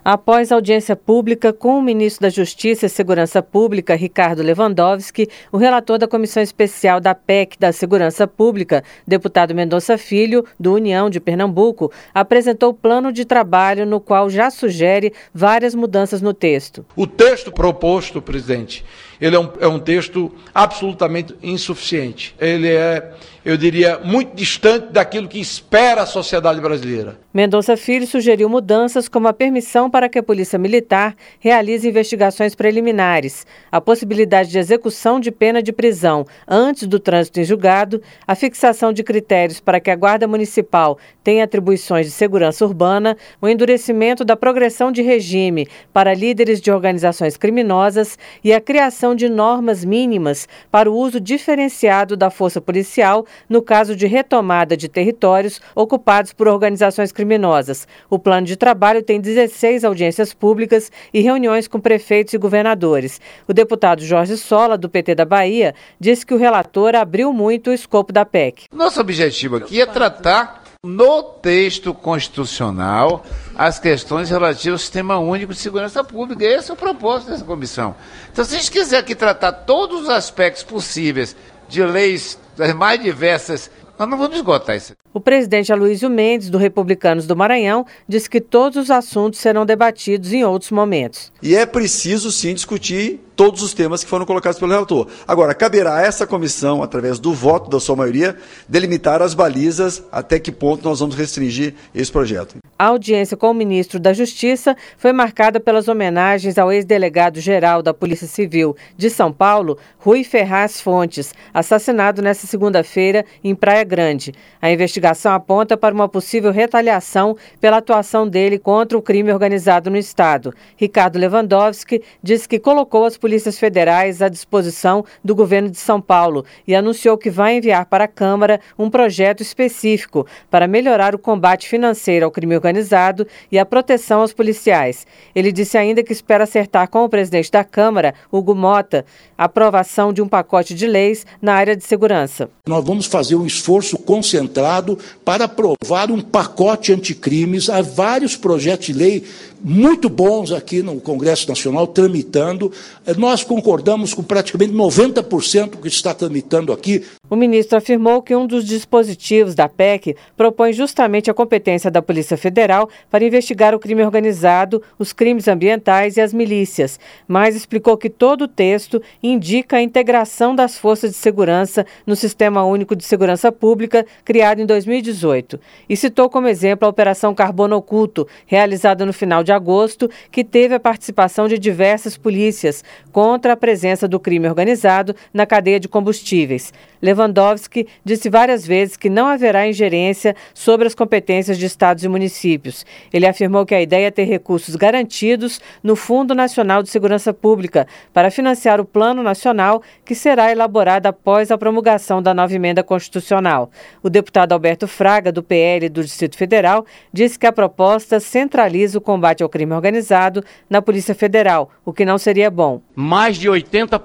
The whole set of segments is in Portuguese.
Após audiência pública com o ministro da Justiça e Segurança Pública, Ricardo Lewandowski, o relator da Comissão Especial da PEC da Segurança Pública, deputado Mendonça Filho, do União de Pernambuco, apresentou o plano de trabalho no qual já sugere várias mudanças no texto. O texto proposto, presidente, ele é um texto absolutamente insuficiente. Ele é, eu diria, muito distante daquilo que espera a sociedade brasileira. Mendonça Filho sugeriu mudanças como a permissão para que a Polícia Militar realize investigações preliminares, a possibilidade de execução de pena de prisão antes do trânsito em julgado, a fixação de critérios para que a Guarda Municipal tenha atribuições de segurança urbana, o endurecimento da progressão de regime para líderes de organizações criminosas e a criação de normas mínimas para o uso diferenciado da força policial no caso de retomada de territórios ocupados por organizações criminosas. O plano de trabalho tem 16 audiências públicas e reuniões com prefeitos e governadores. O deputado Jorge Sola, do PT da Bahia, disse que o relator abriu muito o escopo da PEC. Nosso objetivo aqui é tratar no texto constitucional as questões relativas ao Sistema Único de Segurança Pública. Esse é o propósito dessa comissão. Então, se a gente quiser aqui tratar todos os aspectos possíveis de leis das mais diversas, nós não vamos esgotar isso. O presidente Aloysio Mendes, do Republicanos do Maranhão, disse que todos os assuntos serão debatidos em outros momentos. E é preciso, sim, discutir todos os temas que foram colocados pelo relator. Agora, caberá a essa comissão, através do voto da sua maioria, delimitar as balizas até que ponto nós vamos restringir esse projeto. A audiência com o ministro da Justiça foi marcada pelas homenagens ao ex-delegado-geral da Polícia Civil de São Paulo, Rui Ferraz Fontes, assassinado nesta segunda-feira em Praia Grande. A investigação aponta para uma possível retaliação pela atuação dele contra o crime organizado no Estado. Ricardo Lewandowski disse que colocou as polícias federais à disposição do governo de São Paulo e anunciou que vai enviar para a Câmara um projeto específico para melhorar o combate financeiro ao crime organizado e a proteção aos policiais. Ele disse ainda que espera acertar com o presidente da Câmara, Hugo Mota, a aprovação de um pacote de leis na área de segurança. Nós vamos fazer um esforço concentrado para aprovar um pacote anticrimes. Há vários projetos de lei muito bons aqui no Congresso Nacional tramitando. Nós concordamos com praticamente 90% do que está tramitando aqui. O ministro afirmou que um dos dispositivos da PEC propõe justamente a competência da Polícia Federal para investigar o crime organizado, os crimes ambientais e as milícias, mas explicou que todo o texto indica a integração das forças de segurança no Sistema Único de Segurança Pública, criado em 2018, e citou como exemplo a Operação Carbono Oculto, realizada no final de agosto, que teve a participação de diversas polícias contra a presença do crime organizado na cadeia de combustíveis. Lewandowski disse várias vezes que não haverá ingerência sobre as competências de estados e municípios. Ele afirmou que a ideia é ter recursos garantidos no Fundo Nacional de Segurança Pública para financiar o Plano Nacional, que será elaborado após a promulgação da nova emenda constitucional. O deputado Alberto Fraga, do PL do Distrito Federal, disse que a proposta centraliza o combate ao crime organizado na Polícia Federal, o que não seria bom. Mais de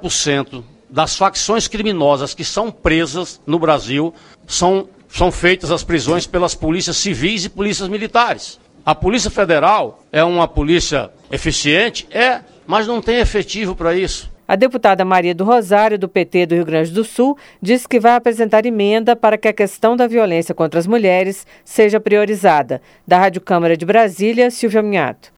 80% das facções criminosas que são presas no Brasil são feitas as prisões pelas polícias civis e polícias militares. A Polícia Federal é uma polícia eficiente? Mas não tem efetivo para isso. A deputada Maria do Rosário, do PT do Rio Grande do Sul, disse que vai apresentar emenda para que a questão da violência contra as mulheres seja priorizada. Da Rádio Câmara de Brasília, Silvia Minhato.